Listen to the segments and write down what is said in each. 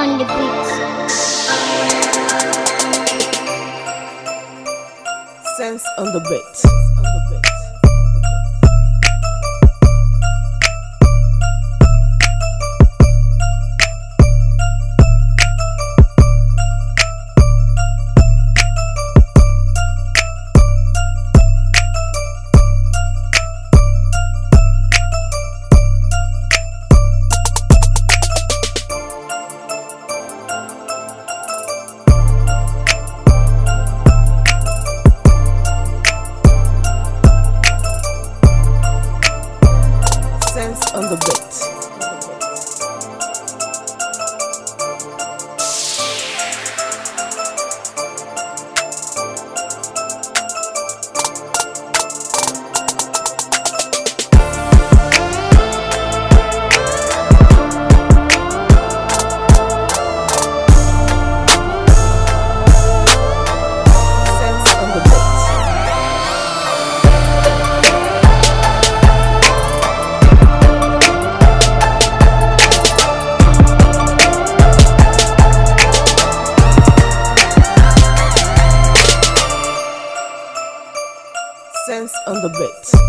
on the beats. Sense on the beat. Sense on the beat. Sense on the beat.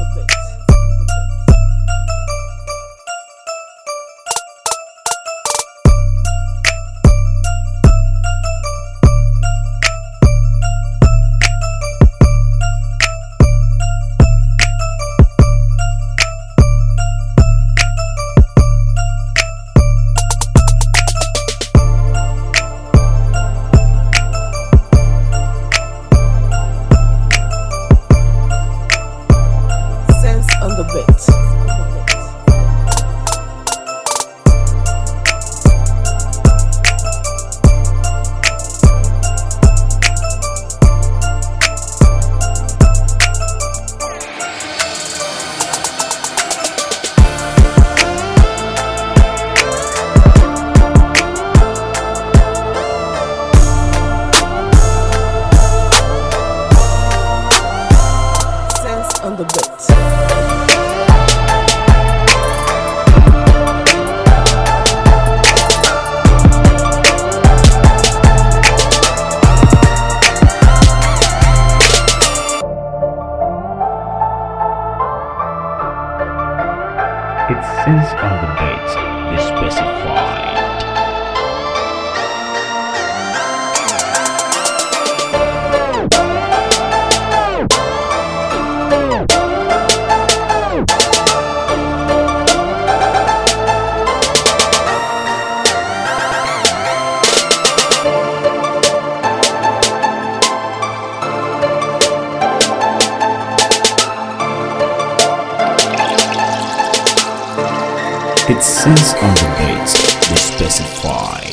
On the beat. Sense on the beat. It says on the beat, is specified. It says on the beat, is specified.